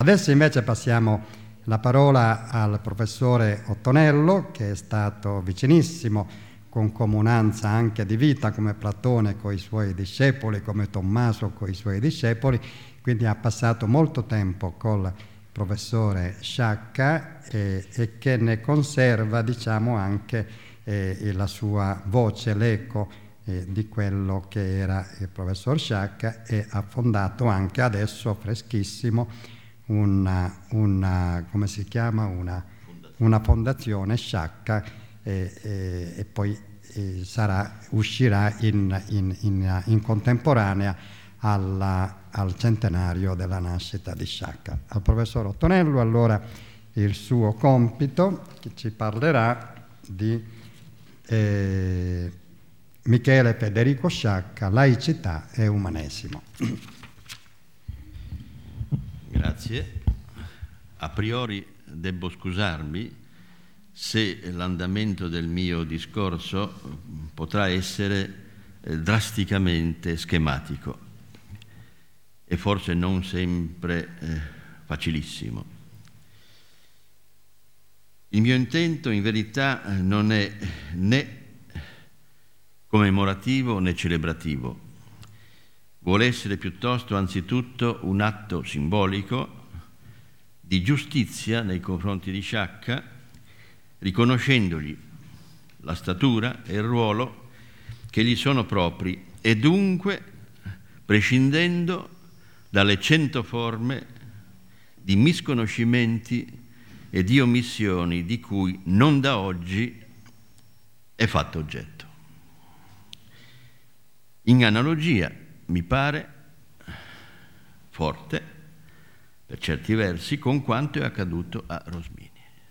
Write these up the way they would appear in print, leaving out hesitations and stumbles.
Adesso invece passiamo la parola al professore Ottonello, che è stato vicinissimo, con comunanza anche di vita, come Platone con i suoi discepoli, come Tommaso con i suoi discepoli, quindi ha passato molto tempo col professore Sciacca e che ne conserva, diciamo, anche la sua voce, l'eco di quello che era il professor Sciacca, e ha fondato anche adesso, freschissimo, come si chiama? Una fondazione Sciacca, e poi uscirà in contemporanea al centenario della nascita di Sciacca. Al professor Ottonello allora il suo compito, che ci parlerà di Michele Federico Sciacca, laicità e umanesimo. Grazie. A priori debbo scusarmi se l'andamento del mio discorso potrà essere drasticamente schematico e forse non sempre facilissimo. Il mio intento in verità non è né commemorativo né celebrativo. Vuole essere piuttosto anzitutto un atto simbolico di giustizia nei confronti di Sciacca, riconoscendogli la statura e il ruolo che gli sono propri e dunque prescindendo dalle 100 forme di misconoscimenti e di omissioni di cui non da oggi è fatto oggetto. In analogia, mi pare forte, per certi versi, con quanto è accaduto a Rosmini.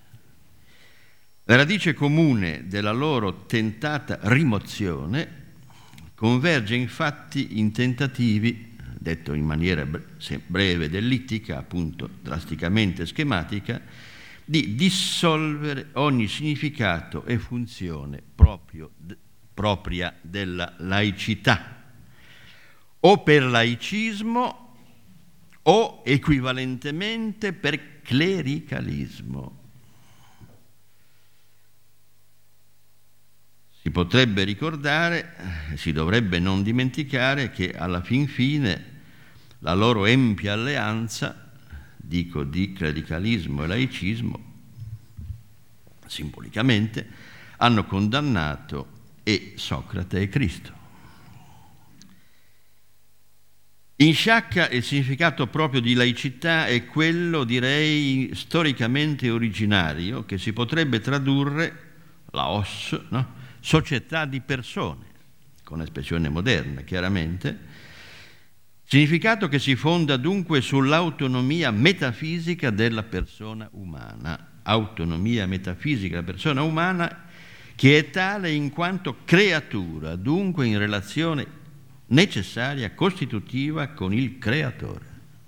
La radice comune della loro tentata rimozione converge infatti in tentativi, detto in maniera breve ed ellittica, appunto drasticamente schematica, di dissolvere ogni significato e funzione propria della laicità, o per laicismo o equivalentemente per clericalismo. Si potrebbe ricordare, si dovrebbe non dimenticare che alla fin fine la loro empia alleanza, dico di clericalismo e laicismo, simbolicamente, hanno condannato e Socrate e Cristo. In Sciacca il significato proprio di laicità è quello, direi, storicamente originario, che si potrebbe tradurre, laos, no? Società di persone, con espressione moderna, chiaramente, significato che si fonda dunque sull'autonomia metafisica della persona umana, autonomia metafisica della persona umana che è tale in quanto creatura, dunque in relazione necessaria, costitutiva con il creatore.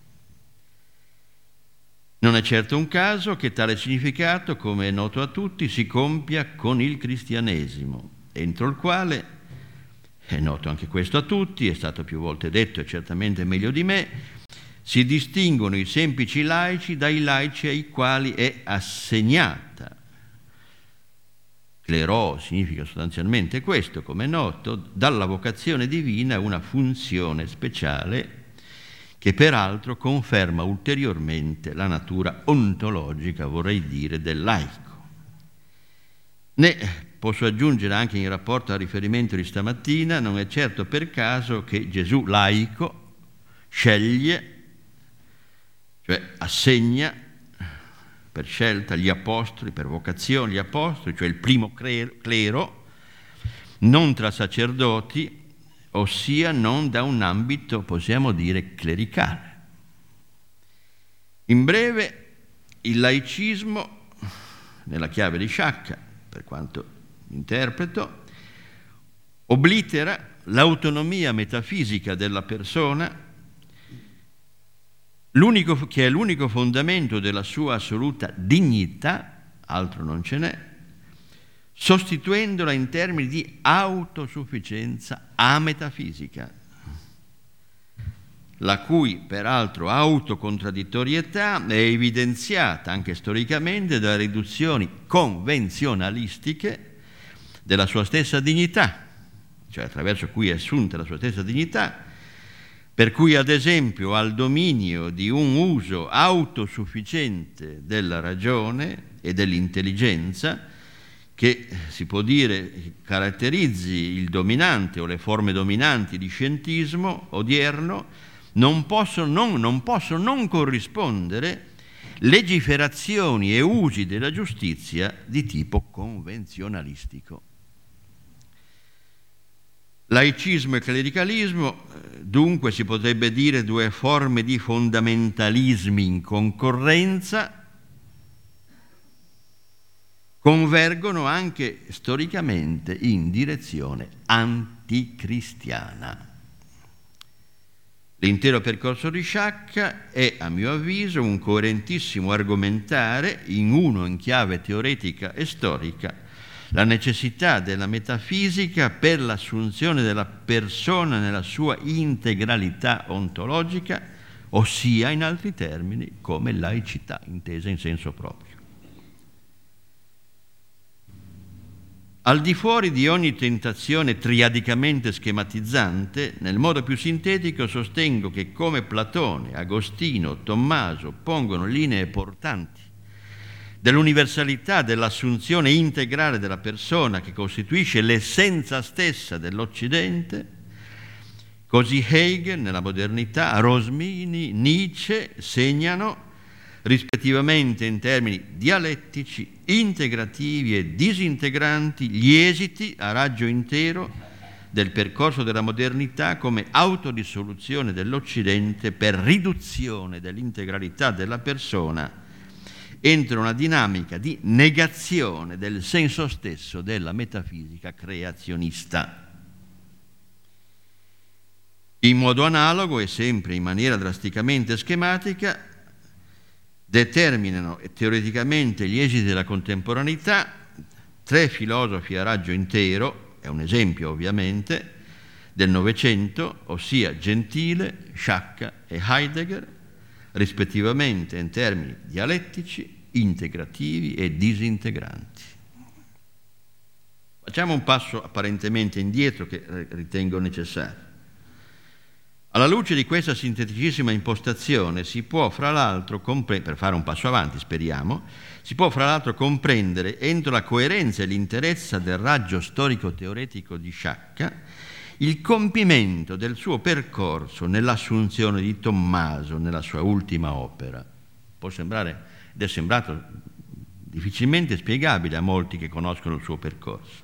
Non è certo un caso che tale significato, come è noto a tutti, si compia con il cristianesimo, entro il quale, è noto anche questo a tutti, è stato più volte detto e certamente meglio di me, si distinguono i semplici laici dai laici ai quali è assegnata. Clerò significa sostanzialmente questo, come è noto, dalla vocazione divina una funzione speciale che peraltro conferma ulteriormente la natura ontologica, vorrei dire, del laico. Ne posso aggiungere anche in rapporto al riferimento di stamattina, non è certo per caso che Gesù laico sceglie, cioè assegna per scelta gli apostoli, per vocazione gli apostoli, cioè il primo clero, non tra sacerdoti, ossia non da un ambito, possiamo dire, clericale. In breve, il laicismo, nella chiave di Sciacca, per quanto interpreto, oblitera l'autonomia metafisica della persona, che è l'unico fondamento della sua assoluta dignità, altro non ce n'è, sostituendola in termini di autosufficienza ametafisica. la cui peraltro autocontradittorietà è evidenziata anche storicamente dalle riduzioni convenzionalistiche della sua stessa dignità, cioè attraverso cui è assunta la sua stessa dignità, per cui ad esempio al dominio di un uso autosufficiente della ragione e dell'intelligenza, che si può dire caratterizzi il dominante o le forme dominanti di scientismo odierno, non possono non corrispondere legiferazioni e usi della giustizia di tipo convenzionalistico. Laicismo e clericalismo, dunque, si potrebbe dire due forme di fondamentalismi in concorrenza, convergono anche storicamente in direzione anticristiana. L'intero percorso di Sciacca è, a mio avviso, un coerentissimo argomentare, uno in chiave teoretica e storica, la necessità della metafisica per l'assunzione della persona nella sua integralità ontologica, ossia, in altri termini, come laicità intesa in senso proprio. Al di fuori di ogni tentazione triadicamente schematizzante, nel modo più sintetico sostengo che come Platone, Agostino, Tommaso pongono linee portanti dell'universalità dell'assunzione integrale della persona che costituisce l'essenza stessa dell'Occidente, così Hegel nella modernità, Rosmini, Nietzsche segnano rispettivamente in termini dialettici, integrativi e disintegranti, gli esiti a raggio intero del percorso della modernità come autodissoluzione dell'Occidente per riduzione dell'integralità della persona entro una dinamica di negazione del senso stesso della metafisica creazionista. In modo analogo e sempre in maniera drasticamente schematica, determinano teoreticamente gli esiti della contemporaneità tre filosofi a raggio intero, è un esempio ovviamente, del Novecento, ossia Gentile, Sciacca e Heidegger, rispettivamente in termini dialettici, integrativi e disintegranti. Facciamo un passo apparentemente indietro che ritengo necessario. Alla luce di questa sinteticissima impostazione si può fra l'altro per fare un passo avanti, speriamo, si può fra l'altro comprendere entro la coerenza e l'interezza del raggio storico-teoretico di Sciacca il compimento del suo percorso nell'assunzione di Tommaso nella sua ultima opera. Può sembrare, ed è sembrato difficilmente spiegabile a molti che conoscono il suo percorso.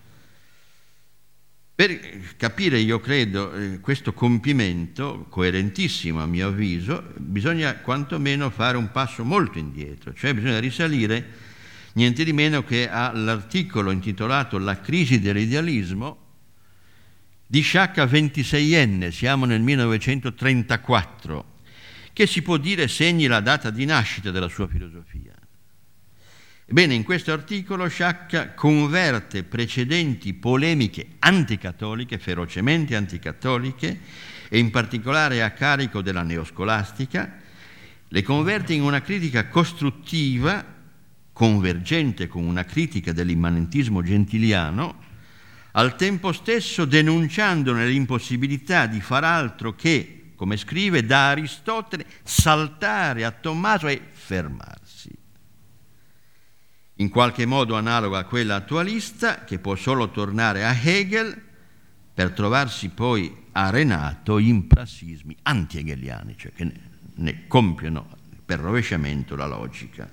Per capire, io credo, questo compimento, coerentissimo a mio avviso, bisogna quantomeno fare un passo molto indietro, cioè bisogna risalire niente di meno che all'articolo intitolato La crisi dell'idealismo di Sciacca 26enne, siamo nel 1934, che si può dire segni la data di nascita della sua filosofia. Ebbene, in questo articolo Sciacca converte precedenti polemiche anticattoliche, ferocemente anticattoliche, e in particolare a carico della neoscolastica, le converte in una critica costruttiva, convergente con una critica dell'immanentismo gentiliano, al tempo stesso denunciandone l'impossibilità di far altro che, come scrive, da Aristotele, saltare a Tommaso e fermarsi. In qualche modo analoga a quella attualista, che può solo tornare a Hegel per trovarsi poi arenato in prassismi anti-hegeliani, cioè che ne compiono per rovesciamento la logica.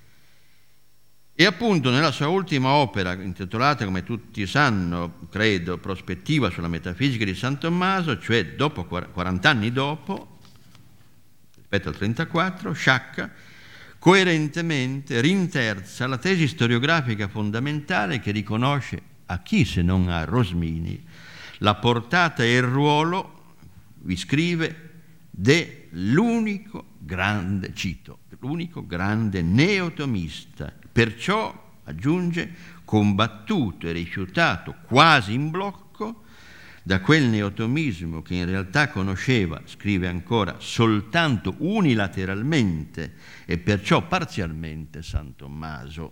E appunto nella sua ultima opera, intitolata, come tutti sanno, credo, Prospettiva sulla metafisica di San Tommaso, cioè dopo 40 anni dopo, rispetto al 34, Sciacca coerentemente rinterza la tesi storiografica fondamentale che riconosce a chi se non a Rosmini la portata e il ruolo, vi scrive, dell'unico grande, cito, l'unico grande neotomista, perciò, aggiunge, combattuto e rifiutato quasi in blocco da quel neotomismo che in realtà conosceva, scrive ancora, soltanto unilateralmente e perciò parzialmente San Tommaso.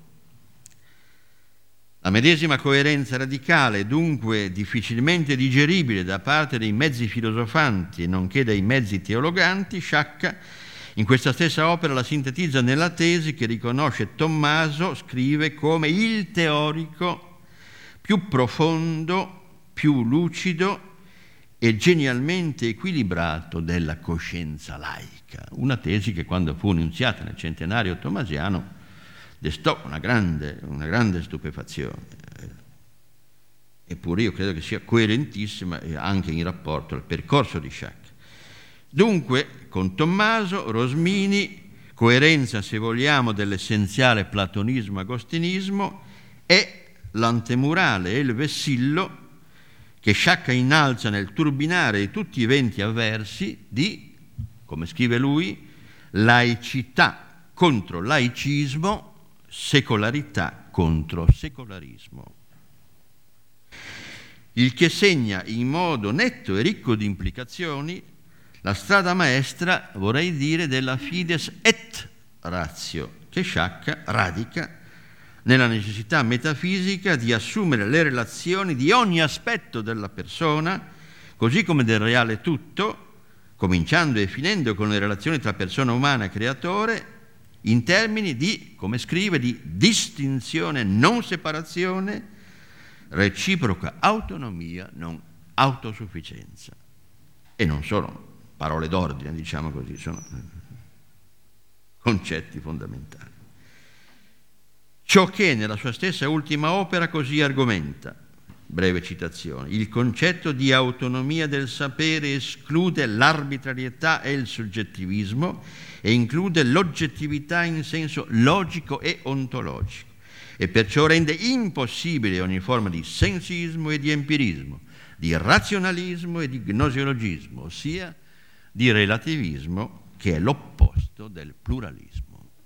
La medesima coerenza radicale, dunque difficilmente digeribile da parte dei mezzi filosofanti nonché dei mezzi teologanti, Sciacca in questa stessa opera la sintetizza nella tesi che riconosce Tommaso, scrive, come il teorico più profondo, più lucido e genialmente equilibrato della coscienza laica. Una tesi che quando fu annunziata nel centenario tommasiano destò una grande stupefazione. Eppure io credo che sia coerentissima anche in rapporto al percorso di Sciacca. Dunque, con Tommaso, Rosmini, coerenza, se vogliamo, dell'essenziale platonismo-agostinismo, è l'antemurale e il vessillo che Sciacca innalza nel turbinare di tutti i venti avversi di, come scrive lui, laicità contro laicismo, secolarità contro secolarismo. Il che segna in modo netto e ricco di implicazioni la strada maestra, vorrei dire, della fides et ratio, che Sciacca radica nella necessità metafisica di assumere le relazioni di ogni aspetto della persona, così come del reale tutto, cominciando e finendo con le relazioni tra persona umana e creatore, in termini di, come scrive, di distinzione, non separazione, reciproca autonomia, non autosufficienza. E non sono parole d'ordine, diciamo così, sono concetti fondamentali. Ciò che nella sua stessa ultima opera così argomenta, breve citazione, il concetto di autonomia del sapere esclude l'arbitrarietà e il soggettivismo e include l'oggettività in senso logico e ontologico e perciò rende impossibile ogni forma di sensismo e di empirismo, di razionalismo e di gnosiologismo, ossia di relativismo che è l'opposto del pluralismo.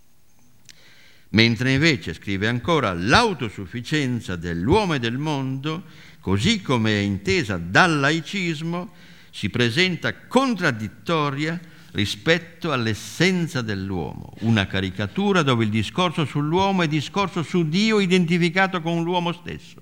Mentre invece, scrive ancora, l'autosufficienza dell'uomo e del mondo, così come è intesa dal laicismo, si presenta contraddittoria rispetto all'essenza dell'uomo, una caricatura dove il discorso sull'uomo è discorso su Dio identificato con l'uomo stesso,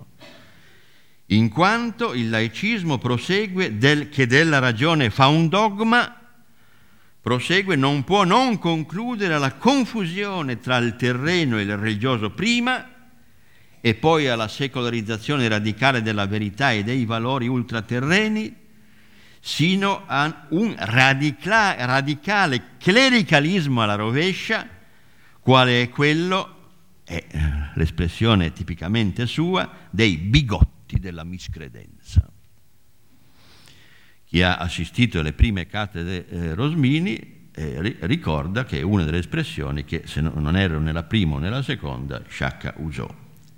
in quanto il laicismo prosegue che della ragione fa un dogma, prosegue, non può non concludere la confusione tra il terreno e il religioso prima e poi alla secolarizzazione radicale della verità e dei valori ultraterreni, sino a un radicale clericalismo alla rovescia, quale è quello, è l'espressione tipicamente sua, dei bigotti della miscredenza. Chi ha assistito alle prime cattedre Rosmini ricorda che è una delle espressioni che, se non erro nella prima o nella seconda, Sciacca usò.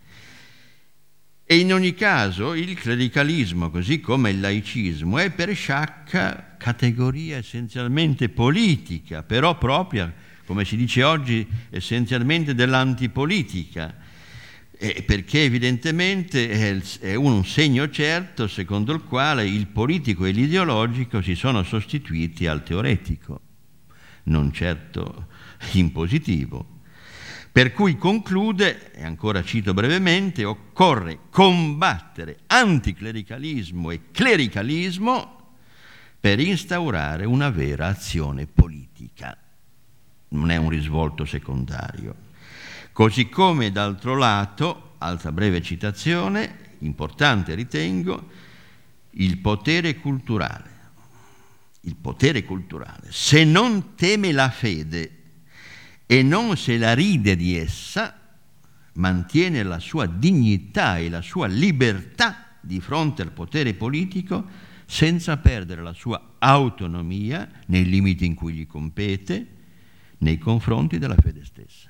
E in ogni caso il clericalismo, così come il laicismo, è per Sciacca categoria essenzialmente politica, però propria, come si dice oggi, essenzialmente dell'antipolitica, perché evidentemente è un segno certo secondo il quale il politico e l'ideologico si sono sostituiti al teoretico, non certo in positivo. Per cui conclude, e ancora cito brevemente, occorre combattere anticlericalismo e clericalismo per instaurare una vera azione politica. Non è un risvolto secondario. Così come d'altro lato, altra breve citazione, importante ritengo, il potere culturale. Il potere culturale, se non teme la fede e non se la ride di essa, mantiene la sua dignità e la sua libertà di fronte al potere politico senza perdere la sua autonomia nei limiti in cui gli compete nei confronti della fede stessa.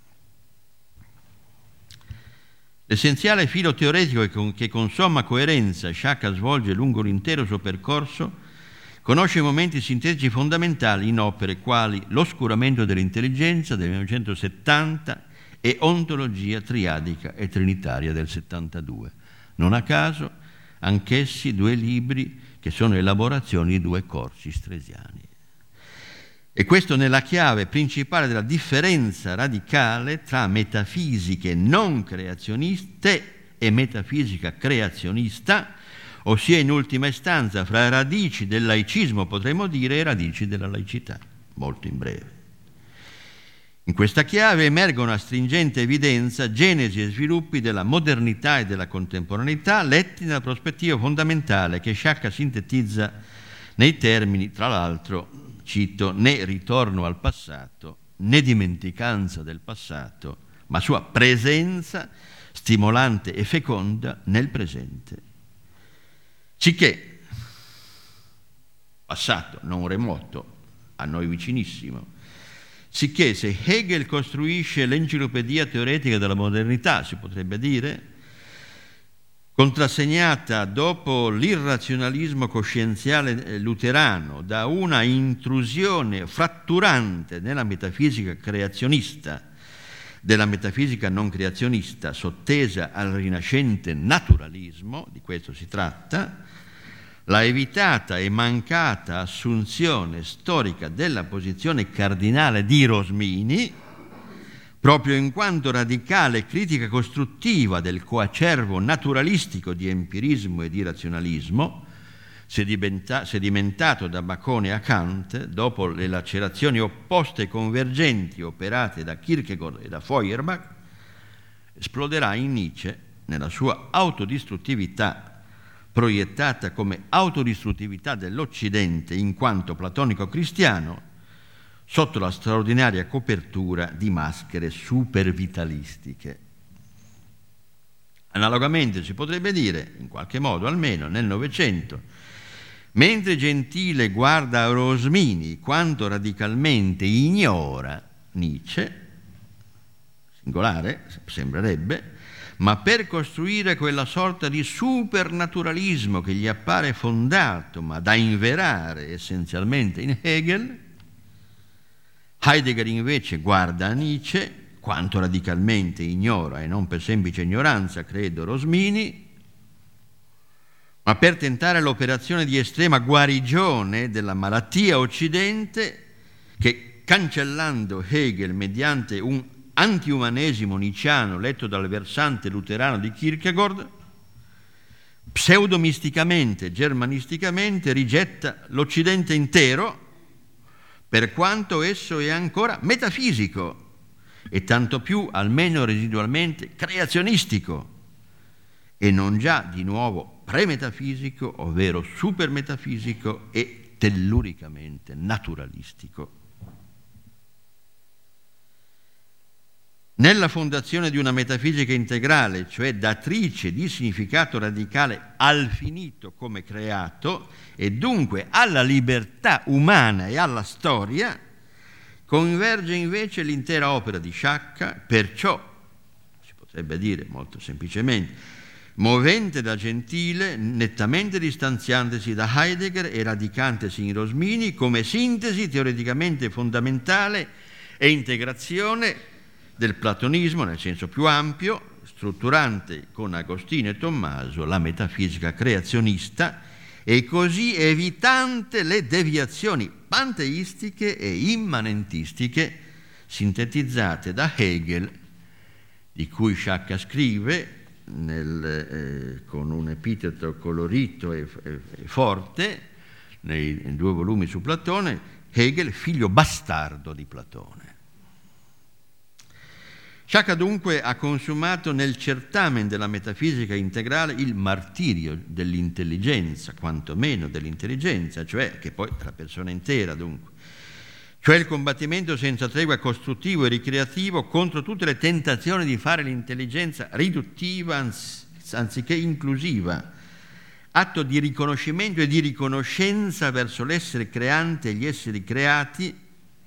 L'essenziale filo teoretico che con somma coerenza Sciacca svolge lungo l'intero suo percorso conosce momenti sintetici fondamentali in opere quali L'oscuramento dell'intelligenza del 1970 e Ontologia triadica e trinitaria del 72. Non a caso anch'essi 2 libri che sono elaborazioni di 2 corsi stresiani. E questo nella chiave principale della differenza radicale tra metafisiche non creazioniste e metafisica creazionista, ossia in ultima istanza fra radici del laicismo, potremmo dire, e radici della laicità, molto in breve. In questa chiave emergono a stringente evidenza genesi e sviluppi della modernità e della contemporaneità, letti nella prospettiva fondamentale che Sciacca sintetizza nei termini, tra l'altro, cito, né ritorno al passato, né dimenticanza del passato, ma sua presenza stimolante e feconda nel presente. Sicché, passato non remoto, a noi vicinissimo, sicché se Hegel costruisce l'enciclopedia teoretica della modernità, si potrebbe dire, contrassegnata dopo l'irrazionalismo coscienziale luterano da una intrusione fratturante nella metafisica creazionista, della metafisica non creazionista sottesa al rinascente naturalismo, di questo si tratta, la evitata e mancata assunzione storica della posizione cardinale di Rosmini, proprio in quanto radicale critica costruttiva del coacervo naturalistico di empirismo e di razionalismo, sedimentato da Bacone a Kant, dopo le lacerazioni opposte e convergenti operate da Kierkegaard e da Feuerbach, esploderà in Nietzsche nella sua autodistruttività, proiettata come autodistruttività dell'Occidente in quanto platonico-cristiano, sotto la straordinaria copertura di maschere supervitalistiche. Analogamente si potrebbe dire, in qualche modo almeno nel Novecento, mentre Gentile guarda a Rosmini quanto radicalmente ignora Nietzsche, singolare sembrerebbe, ma per costruire quella sorta di supernaturalismo che gli appare fondato, ma da inverare essenzialmente in Hegel, Heidegger invece guarda a Nietzsche, quanto radicalmente ignora, e non per semplice ignoranza, credo, Rosmini, ma per tentare l'operazione di estrema guarigione della malattia occidente che, cancellando Hegel mediante un antiumanesimo nicciano letto dal versante luterano di Kierkegaard, pseudomisticamente, germanisticamente rigetta l'Occidente intero, per quanto esso è ancora metafisico e tanto più, almeno residualmente, creazionistico e non già di nuovo premetafisico, ovvero supermetafisico e telluricamente naturalistico. Nella fondazione di una metafisica integrale, cioè datrice di significato radicale al finito come creato e dunque alla libertà umana e alla storia, converge invece l'intera opera di Sciacca, perciò, si potrebbe dire molto semplicemente, movente da Gentile, nettamente distanziandosi da Heidegger e radicantesi in Rosmini come sintesi teoreticamente fondamentale e integrazione del platonismo nel senso più ampio, strutturante con Agostino e Tommaso la metafisica creazionista e così evitante le deviazioni panteistiche e immanentistiche sintetizzate da Hegel, di cui Sciacca scrive con un epiteto colorito e forte nei 2 volumi su Platone, Hegel figlio bastardo di Platone. Sciacca dunque ha consumato nel certamen della metafisica integrale il martirio dell'intelligenza, quantomeno dell'intelligenza, cioè che poi è la persona intera dunque, cioè il combattimento senza tregua costruttivo e ricreativo contro tutte le tentazioni di fare l'intelligenza riduttiva anziché inclusiva, atto di riconoscimento e di riconoscenza verso l'essere creante e gli esseri creati.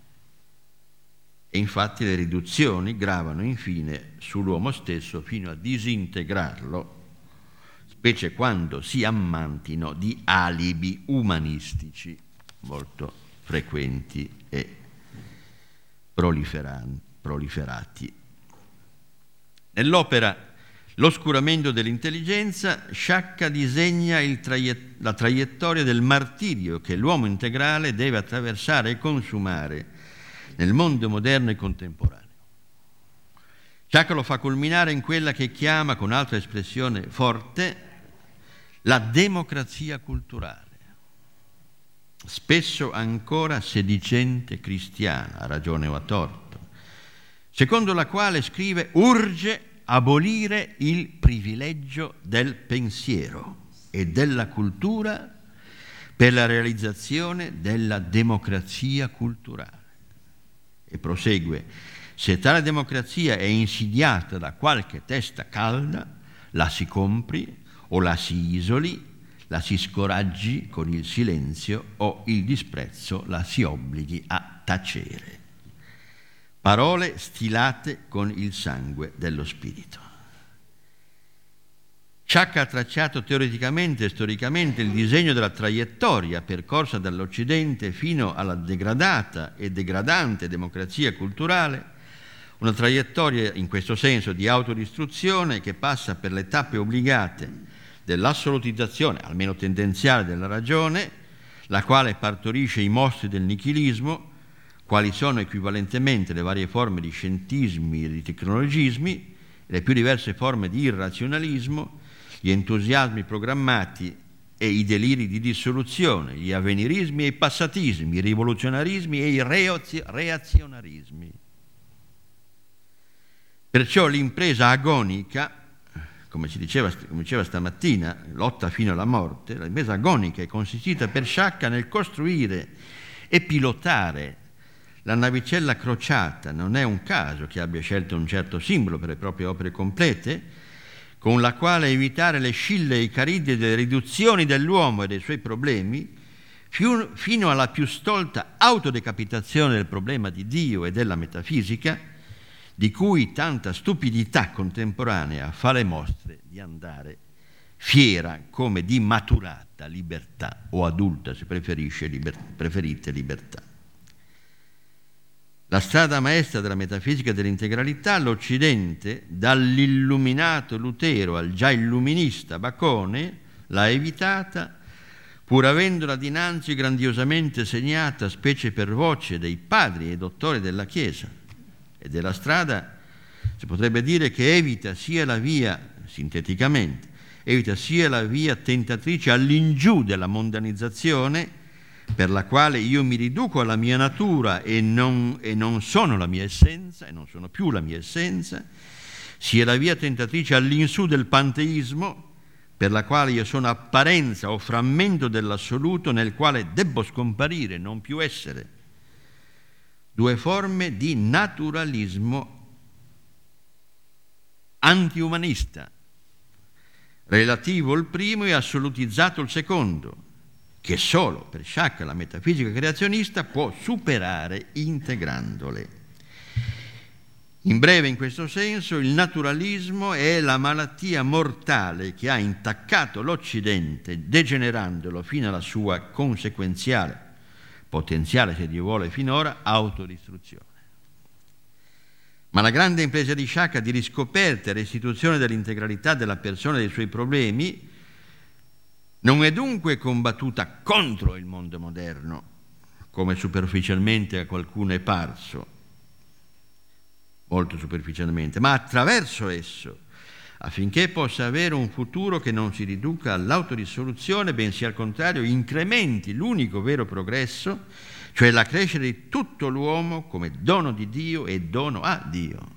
E infatti le riduzioni gravano infine sull'uomo stesso fino a disintegrarlo, specie quando si ammantino di alibi umanistici molto frequenti e proliferati. Nell'opera l'oscuramento dell'intelligenza, Sciacca disegna la traiettoria del martirio che l'uomo integrale deve attraversare e consumare nel mondo moderno e contemporaneo. Sciacca lo fa culminare in quella che chiama, con altra espressione forte, la democrazia culturale, spesso ancora sedicente cristiana, a ragione o a torto, secondo la quale, scrive, urge abolire il privilegio del pensiero e della cultura per la realizzazione della democrazia culturale. E prosegue: se tale democrazia è insidiata da qualche testa calda, la si compri o la si isoli, la si scoraggi con il silenzio o il disprezzo, la si obblighi a tacere. Parole stilate con il sangue dello spirito. Sciacca ha tracciato teoreticamente e storicamente il disegno della traiettoria percorsa dall'Occidente fino alla degradata e degradante democrazia culturale, una traiettoria in questo senso di autodistruzione che passa per le tappe obbligate dell'assolutizzazione, almeno tendenziale, della ragione, la quale partorisce i mostri del nichilismo, quali sono equivalentemente le varie forme di scientismi e di tecnologismi, le più diverse forme di irrazionalismo, gli entusiasmi programmati e i deliri di dissoluzione, gli avvenirismi e i passatismi, i rivoluzionarismi e i reazionarismi. Perciò l'impresa agonica, come diceva stamattina, lotta fino alla morte, l'impresa agonica è consistita per Sciacca nel costruire e pilotare la navicella crociata. Non è un caso che abbia scelto un certo simbolo per le proprie opere complete, con la quale evitare le Scille e i Cariddi delle riduzioni dell'uomo e dei suoi problemi, fino alla più stolta autodecapitazione del problema di Dio e della metafisica, di cui tanta stupidità contemporanea fa le mostre di andare fiera come di maturata libertà, o adulta, se preferite, libertà. La strada maestra della metafisica dell'integralità, l'Occidente, dall'illuminato Lutero al già illuminista Bacone, l'ha evitata, pur avendola dinanzi grandiosamente segnata, specie per voce, dei padri e dottori della Chiesa. E della strada si potrebbe dire che evita sia la via, sinteticamente, evita sia la via tentatrice all'ingiù della mondanizzazione, per la quale io mi riduco alla mia natura e non sono la mia essenza, e non sono più la mia essenza, sia la via tentatrice all'insù del panteismo, per la quale io sono apparenza o frammento dell'assoluto nel quale debbo scomparire, non più essere. Due forme di naturalismo antiumanista, relativo il primo e assolutizzato il secondo, che solo per Sciacca la metafisica creazionista può superare integrandole. In breve, in questo senso, il naturalismo è la malattia mortale che ha intaccato l'Occidente, degenerandolo fino alla sua conseguenziale, potenziale, se Dio vuole, finora, autodistruzione. Ma la grande impresa di Sciacca di riscoperta e restituzione dell'integralità della persona e dei suoi problemi non è dunque combattuta contro il mondo moderno, come superficialmente a qualcuno è parso, molto superficialmente, ma attraverso esso, affinché possa avere un futuro che non si riduca all'autodissoluzione, bensì al contrario incrementi l'unico vero progresso, cioè la crescita di tutto l'uomo come dono di Dio e dono a Dio.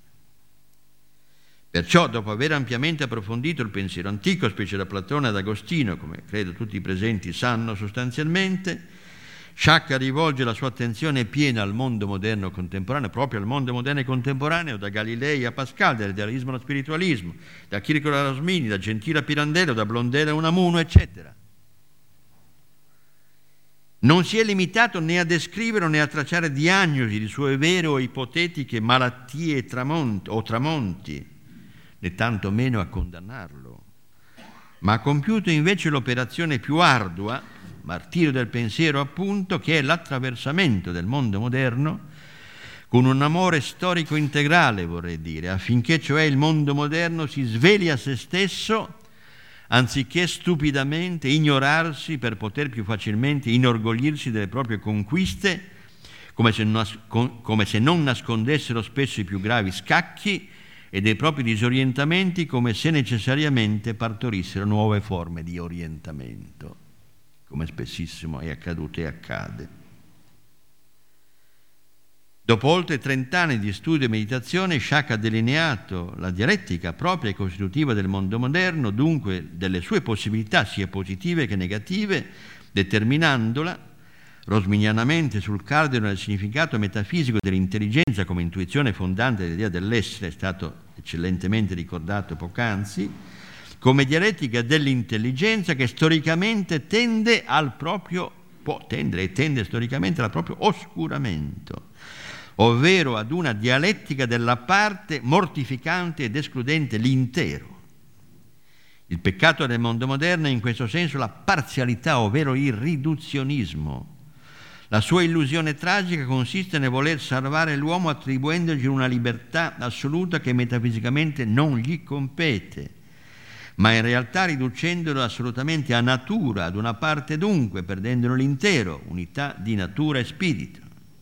Perciò, dopo aver ampiamente approfondito il pensiero antico, specie da Platone ad Agostino, come credo tutti i presenti sanno sostanzialmente, Sciacca rivolge la sua attenzione piena al mondo moderno contemporaneo, proprio al mondo moderno e contemporaneo, da Galilei a Pascal, dall'idealismo allo spiritualismo, da Chirico a Rosmini, da Gentile a Pirandello, da Blondel a Unamuno, eccetera. Non si è limitato né a descrivere né a tracciare diagnosi di sue vere o ipotetiche malattie o tramonti, né tanto meno a condannarlo, ma ha compiuto invece l'operazione più ardua, martirio del pensiero appunto, che è l'attraversamento del mondo moderno con un amore storico integrale, vorrei dire, affinché cioè il mondo moderno si sveli a se stesso anziché stupidamente ignorarsi per poter più facilmente inorgoglirsi delle proprie conquiste, come se non nascondessero spesso i più gravi scacchi e dei propri disorientamenti, come se necessariamente partorissero nuove forme di orientamento, come spessissimo è accaduto e accade. Dopo oltre 30 anni di studio e meditazione, Sciacca ha delineato la dialettica propria e costitutiva del mondo moderno, dunque delle sue possibilità sia positive che negative, determinandola rosminianamente sul cardine del significato metafisico dell'intelligenza come intuizione fondante dell'idea dell'essere, è stato eccellentemente ricordato poc'anzi, come dialettica dell'intelligenza che storicamente tende storicamente al proprio oscuramento, ovvero ad una dialettica della parte mortificante ed escludente l'intero. Il peccato del mondo moderno è in questo senso la parzialità, ovvero il riduzionismo. La sua illusione tragica consiste nel voler salvare l'uomo attribuendogli una libertà assoluta che metafisicamente non gli compete, ma in realtà riducendolo assolutamente a natura, ad una parte dunque, perdendolo l'intero, unità di natura e spirito.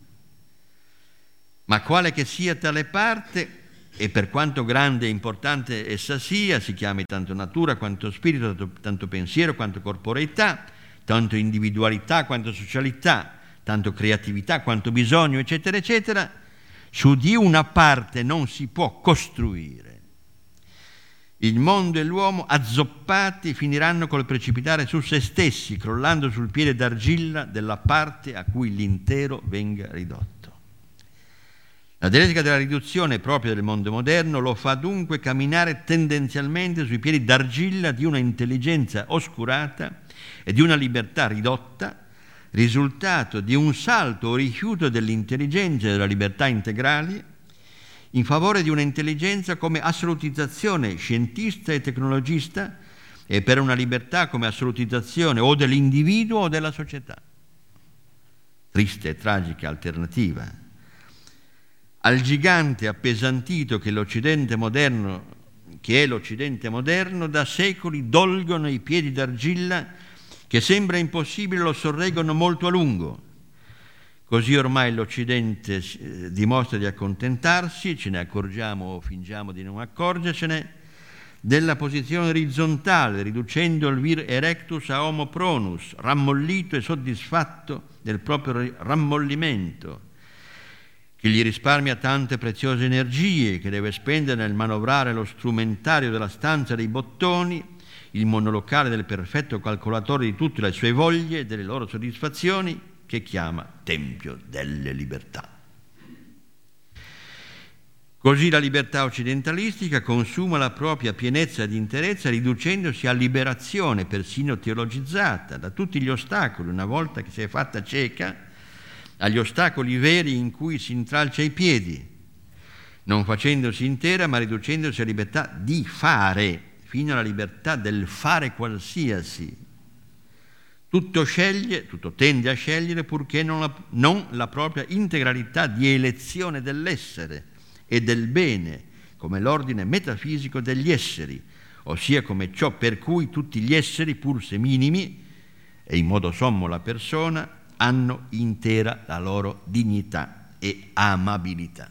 Ma quale che sia tale parte, e per quanto grande e importante essa sia, si chiami tanto natura quanto spirito, tanto pensiero quanto corporeità, tanto individualità quanto socialità, tanto creatività quanto bisogno, eccetera, eccetera, su di una parte non si può costruire. Il mondo e l'uomo azzoppati finiranno col precipitare su se stessi, crollando sul piede d'argilla della parte a cui l'intero venga ridotto. La dialettica della riduzione propria del mondo moderno lo fa dunque camminare tendenzialmente sui piedi d'argilla di una intelligenza oscurata e di una libertà ridotta, risultato di un salto o rifiuto dell'intelligenza e della libertà integrali in favore di una intelligenza come assolutizzazione scientista e tecnologista e per una libertà come assolutizzazione o dell'individuo o della società. Triste e tragica alternativa. Al gigante appesantito che è l'Occidente moderno, da secoli dolgono i piedi d'argilla che sembra impossibile lo sorreggono molto a lungo. Così ormai l'Occidente dimostra di accontentarsi, ce ne accorgiamo o fingiamo di non accorgercene, della posizione orizzontale, riducendo il vir erectus a homo pronus, rammollito e soddisfatto del proprio rammollimento, che gli risparmia tante preziose energie che deve spendere nel manovrare lo strumentario della stanza dei bottoni, il monolocale del perfetto calcolatore di tutte le sue voglie e delle loro soddisfazioni, che chiama Tempio delle Libertà. Così la libertà occidentalistica consuma la propria pienezza di interezza, riducendosi a liberazione, persino teologizzata, da tutti gli ostacoli, una volta che si è fatta cieca, agli ostacoli veri in cui si intralcia i piedi, non facendosi intera, ma riducendosi a libertà di fare, fino alla libertà del fare qualsiasi. Tutto tende a scegliere purché non la propria integralità di elezione dell'essere e del bene, come l'ordine metafisico degli esseri, ossia come ciò per cui tutti gli esseri, pur se minimi, e in modo sommo la persona, hanno intera la loro dignità e amabilità.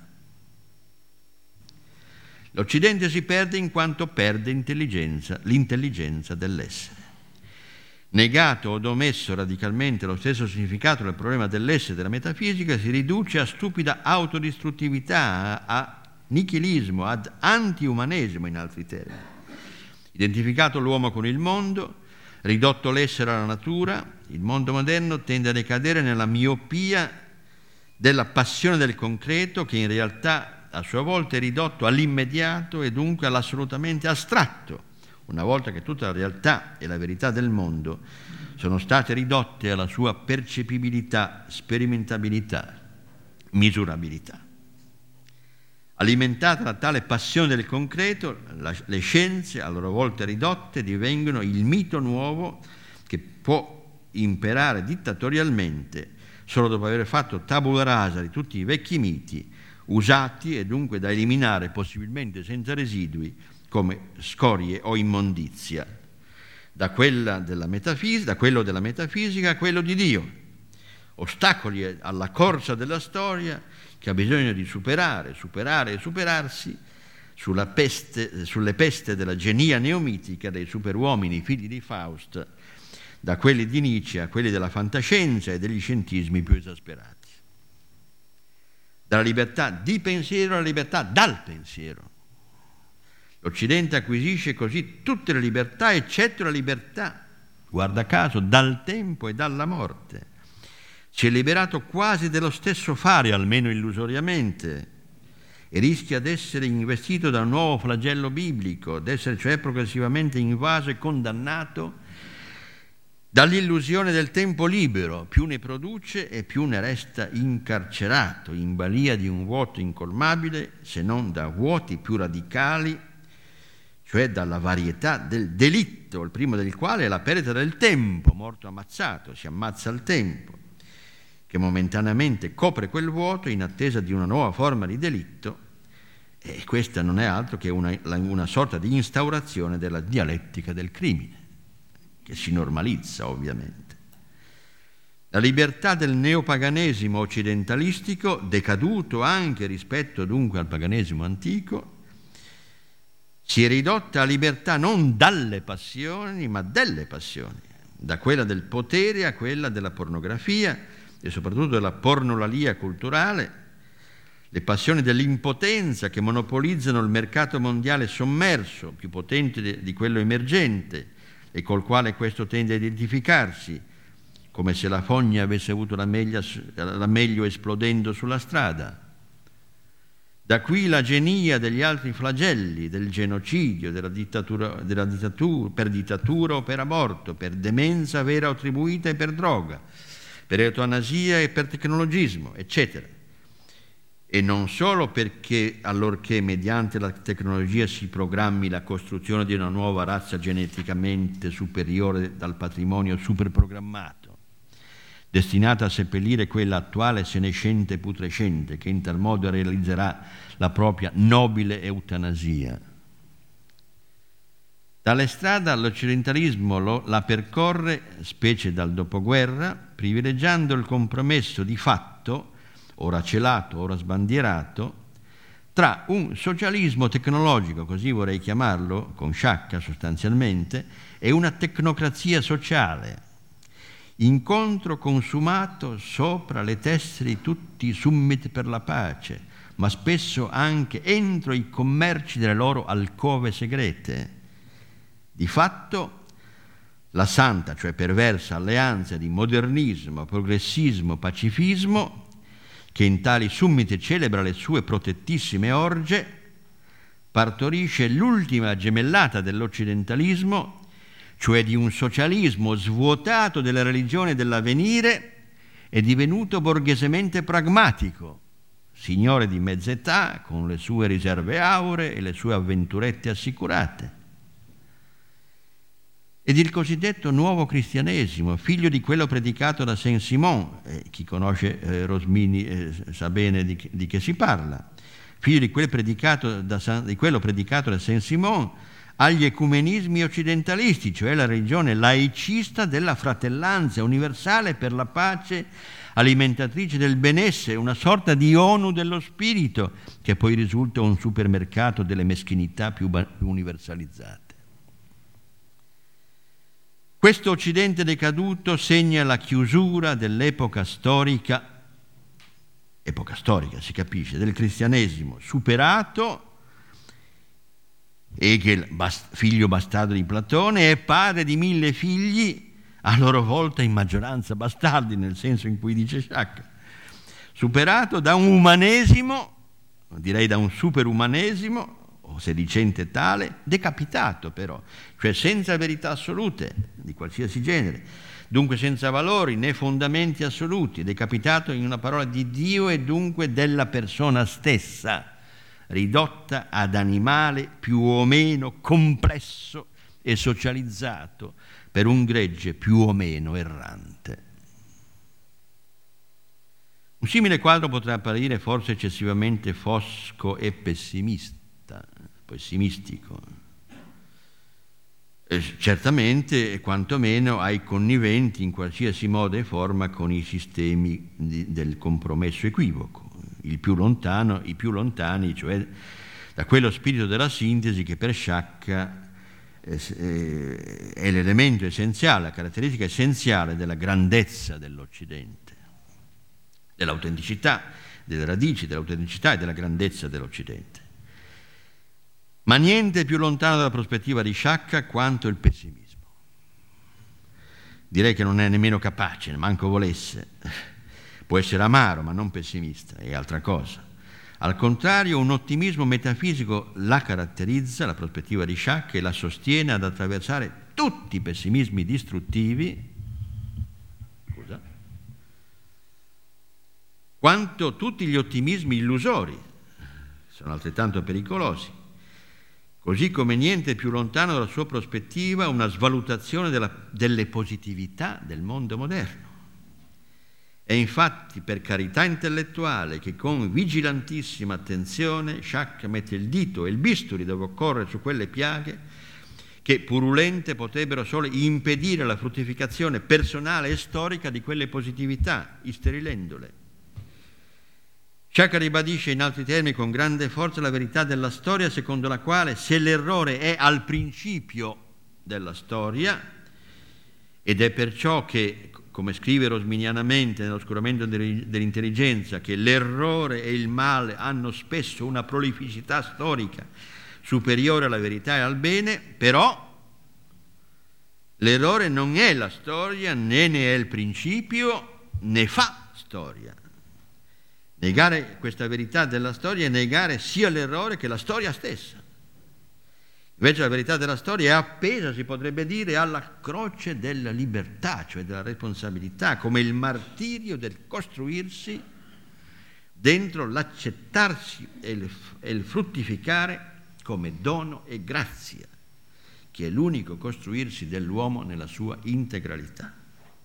L'Occidente si perde in quanto perde l'intelligenza dell'essere. Negato o omesso radicalmente lo stesso significato del problema dell'essere della metafisica, si riduce a stupida autodistruttività, a nichilismo, ad antiumanesimo in altri termini. Identificato l'uomo con il mondo, ridotto l'essere alla natura, il mondo moderno tende a decadere nella miopia della passione del concreto, che in realtà a sua volta è ridotto all'immediato e dunque all'assolutamente astratto, una volta che tutta la realtà e la verità del mondo sono state ridotte alla sua percepibilità, sperimentabilità, misurabilità. Alimentata da tale passione del concreto, le scienze, a loro volta ridotte, divengono il mito nuovo che può imperare dittatorialmente solo dopo aver fatto tabula rasa di tutti i vecchi miti, usati e dunque da eliminare possibilmente senza residui come scorie o immondizia, da quello della metafisica a quello di Dio, ostacoli alla corsa della storia che ha bisogno di superare e superarsi sulle peste della genia neomitica dei superuomini figli di Faust, da quelli di Nietzsche a quelli della fantascienza e degli scientismi più esasperati. Dalla libertà di pensiero alla libertà dal pensiero. L'Occidente acquisisce così tutte le libertà, eccetto la libertà, guarda caso, dal tempo e dalla morte. Si è liberato quasi dello stesso fare, almeno illusoriamente, e rischia di essere investito da un nuovo flagello biblico, di essere cioè progressivamente invaso e condannato dall'illusione del tempo libero. Più ne produce e più ne resta incarcerato, in balia di un vuoto incolmabile, se non da vuoti più radicali, cioè dalla varietà del delitto, il primo del quale è la perdita del tempo, morto ammazzato, si ammazza il tempo, che momentaneamente copre quel vuoto in attesa di una nuova forma di delitto, e questa non è altro che una sorta di instaurazione della dialettica del crimine, che si normalizza ovviamente. La libertà del neopaganesimo occidentalistico, decaduto anche rispetto dunque al paganesimo antico, si è ridotta a libertà non dalle passioni, ma delle passioni, da quella del potere a quella della pornografia e soprattutto della pornolalia culturale, le passioni dell'impotenza che monopolizzano il mercato mondiale sommerso, più potente di quello emergente, e col quale questo tende a identificarsi, come se la fogna avesse avuto la meglio esplodendo sulla strada. Da qui la genia degli altri flagelli, del genocidio, della dittatura, per dittatura o per aborto, per demenza vera o attribuita e per droga, per eutanasia e per tecnologismo, eccetera. E non solo perché, allorché mediante la tecnologia si programmi la costruzione di una nuova razza geneticamente superiore dal patrimonio superprogrammato, destinata a seppellire quella attuale senescente e putrescente, che in tal modo realizzerà la propria nobile eutanasia. Tale strada l'occidentalismo la percorre, specie dal dopoguerra, privilegiando il compromesso di fatto, ora celato, ora sbandierato, tra un socialismo tecnologico, così vorrei chiamarlo, con Sciacca sostanzialmente, e una tecnocrazia sociale, incontro consumato sopra le teste di tutti i summiti per la pace, ma spesso anche entro i commerci delle loro alcove segrete. Di fatto, la santa, cioè perversa alleanza di modernismo, progressismo, pacifismo, che in tali summiti celebra le sue protettissime orge, partorisce l'ultima gemellata dell'occidentalismo, cioè di un socialismo svuotato della religione dell'avvenire e divenuto borghesemente pragmatico, signore di mezza età, con le sue riserve auree e le sue avventurette assicurate. Ed il cosiddetto nuovo cristianesimo, figlio di quello predicato da Saint-Simon, chi conosce Rosmini sa bene di che si parla, figlio di quello predicato da Saint-Simon, agli ecumenismi occidentalisti, cioè la religione laicista della fratellanza universale per la pace, alimentatrice del benessere, una sorta di ONU dello spirito, che poi risulta un supermercato delle meschinità più universalizzate. Questo Occidente decaduto segna la chiusura dell'epoca storica, si capisce, del cristianesimo, superato. Hegel, figlio bastardo di Platone, è padre di 1000 figli, a loro volta in maggioranza bastardi, nel senso in cui dice Sciacca, superato da un umanesimo, direi da un superumanesimo, o sedicente tale, decapitato però, cioè senza verità assolute di qualsiasi genere, dunque senza valori né fondamenti assoluti, decapitato in una parola di Dio e dunque della persona stessa, ridotta ad animale più o meno complesso e socializzato per un gregge più o meno errante. Un simile quadro potrà apparire forse eccessivamente fosco e pessimistico. Certamente, quantomeno ai conniventi in qualsiasi modo e forma con i sistemi del compromesso equivoco, i più lontani, cioè da quello spirito della sintesi che per Sciacca è l'elemento essenziale, la caratteristica essenziale della grandezza dell'Occidente, dell'autenticità, delle radici dell'autenticità e della grandezza dell'Occidente. Ma niente più lontano dalla prospettiva di Sciacca quanto il pessimismo. Direi che non è nemmeno capace, manco volesse. Può essere amaro, ma non pessimista, è altra cosa. Al contrario, un ottimismo metafisico la caratterizza, la prospettiva di Sciacca, e la sostiene ad attraversare tutti i pessimismi distruttivi, quanto tutti gli ottimismi illusori, sono altrettanto pericolosi, così come niente più lontano dalla sua prospettiva una svalutazione delle positività del mondo moderno. È infatti per carità intellettuale che con vigilantissima attenzione Sciacca mette il dito e il bisturi dove occorre su quelle piaghe che purulente potrebbero solo impedire la fruttificazione personale e storica di quelle positività, isterilendole. Sciacca ribadisce in altri termini con grande forza la verità della storia, secondo la quale se l'errore è al principio della storia, ed è perciò che, come scrive rosminianamente nell'Oscuramento dell'intelligenza, che l'errore e il male hanno spesso una prolificità storica superiore alla verità e al bene, però l'errore non è la storia, né ne è il principio, né fa storia. Negare questa verità della storia è negare sia l'errore che la storia stessa. Invece la verità della storia è appesa, si potrebbe dire, alla croce della libertà, cioè della responsabilità, come il martirio del costruirsi dentro l'accettarsi e il fruttificare come dono e grazia, che è l'unico costruirsi dell'uomo nella sua integralità.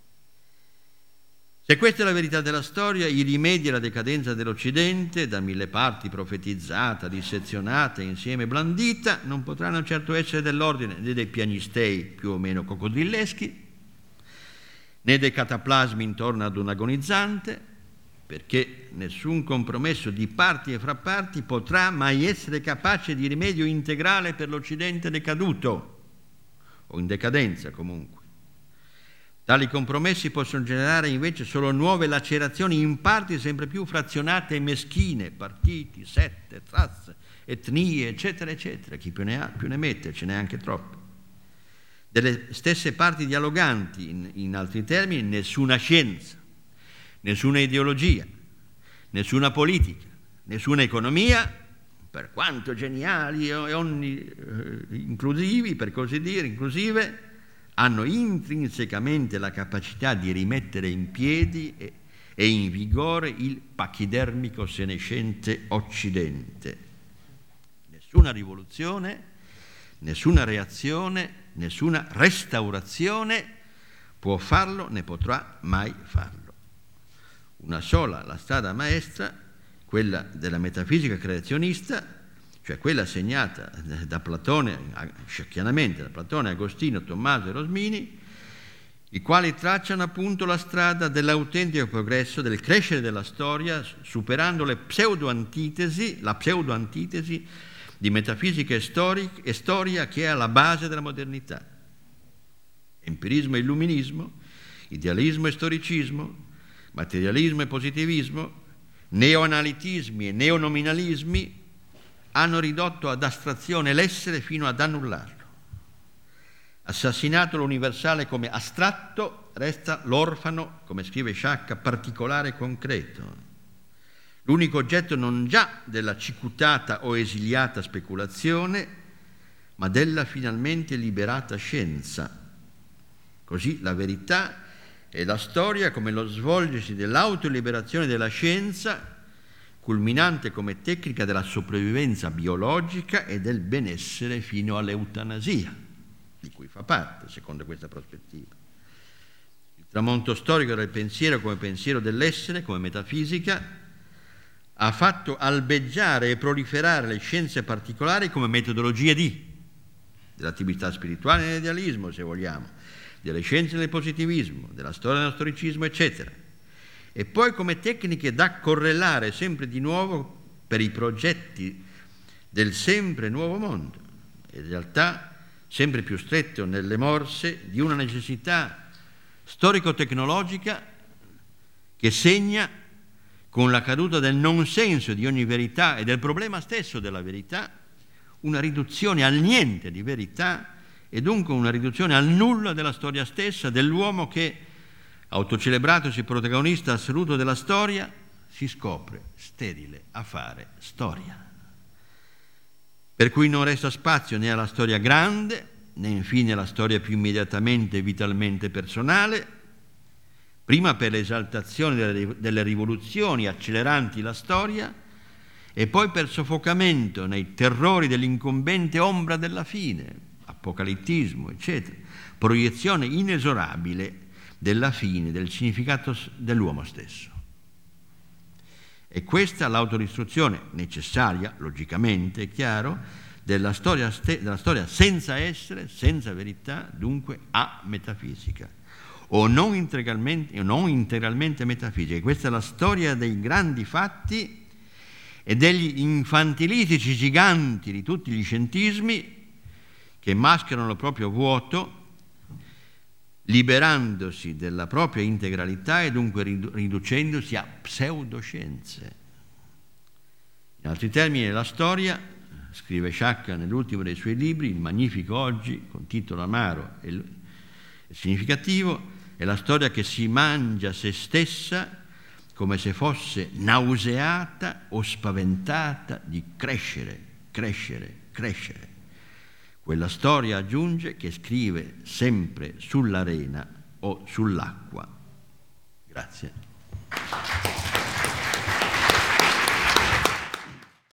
Se questa è la verità della storia, i rimedi alla decadenza dell'Occidente, da mille parti profetizzata, dissezionata e insieme blandita, non potranno certo essere dell'ordine né dei piagnistei più o meno coccodrilleschi, né dei cataplasmi intorno ad un agonizzante, perché nessun compromesso di parti e fra parti potrà mai essere capace di rimedio integrale per l'Occidente decaduto, o in decadenza comunque. Tali compromessi possono generare invece solo nuove lacerazioni in parti sempre più frazionate e meschine, partiti, sette, razze, etnie, eccetera, eccetera. Chi più ne ha, più ne mette, ce n'è anche troppo. Delle stesse parti dialoganti, in altri termini, nessuna scienza, nessuna ideologia, nessuna politica, nessuna economia, per quanto geniali e inclusivi, per così dire, inclusive, hanno intrinsecamente la capacità di rimettere in piedi e in vigore il pachidermico senescente Occidente. Nessuna rivoluzione, nessuna reazione, nessuna restaurazione può farlo né potrà mai farlo. Una sola, la strada maestra, quella della metafisica creazionista, cioè quella segnata da Platone, sciacchianamente, da Platone, Agostino, Tommaso e Rosmini, i quali tracciano appunto la strada dell'autentico progresso, del crescere della storia, superando la pseudo-antitesi di metafisica e storia che è alla base della modernità. Empirismo e illuminismo, idealismo e storicismo, materialismo e positivismo, neoanalitismi e neonominalismi hanno ridotto ad astrazione l'essere fino ad annullarlo. Assassinato l'universale come astratto, resta l'orfano, come scrive Sciacca, particolare e concreto. L'unico oggetto non già della cicutata o esiliata speculazione, ma della finalmente liberata scienza. Così la verità e la storia come lo svolgersi dell'autoliberazione della scienza, culminante come tecnica della sopravvivenza biologica e del benessere fino all'eutanasia, di cui fa parte, secondo questa prospettiva. Il tramonto storico del pensiero come pensiero dell'essere, come metafisica, ha fatto albeggiare e proliferare le scienze particolari come metodologia dell'attività spirituale nell'idealismo, se vogliamo, delle scienze del positivismo, della storia dello storicismo, eccetera. E poi come tecniche da correlare sempre di nuovo per i progetti del sempre nuovo mondo, in realtà sempre più stretto nelle morse di una necessità storico-tecnologica che segna, con la caduta del non senso di ogni verità e del problema stesso della verità, una riduzione al niente di verità e dunque una riduzione al nulla della storia stessa dell'uomo che, autocelebratosi protagonista assoluto della storia, si scopre sterile a fare storia. Per cui non resta spazio né alla storia grande, né infine alla storia più immediatamente e vitalmente personale, prima per l'esaltazione delle rivoluzioni acceleranti la storia e poi per soffocamento nei terrori dell'incombente ombra della fine, apocalittismo, eccetera, proiezione inesorabile della fine, del significato dell'uomo stesso. E questa l'autodistruzione necessaria, logicamente, è chiaro, della storia senza essere, senza verità, dunque ametafisica. O non integralmente metafisica. E questa è la storia dei grandi fatti e degli infantilistici giganti di tutti gli scientismi che mascherano il proprio vuoto, liberandosi della propria integralità e dunque riducendosi a pseudoscienze. In altri termini, la storia, scrive Sciacca nell'ultimo dei suoi libri, il Magnifico Oggi, con titolo amaro e significativo, è la storia che si mangia se stessa come se fosse nauseata o spaventata di crescere, crescere, crescere. Quella storia, aggiunge, che scrive sempre sull'arena o sull'acqua. Grazie.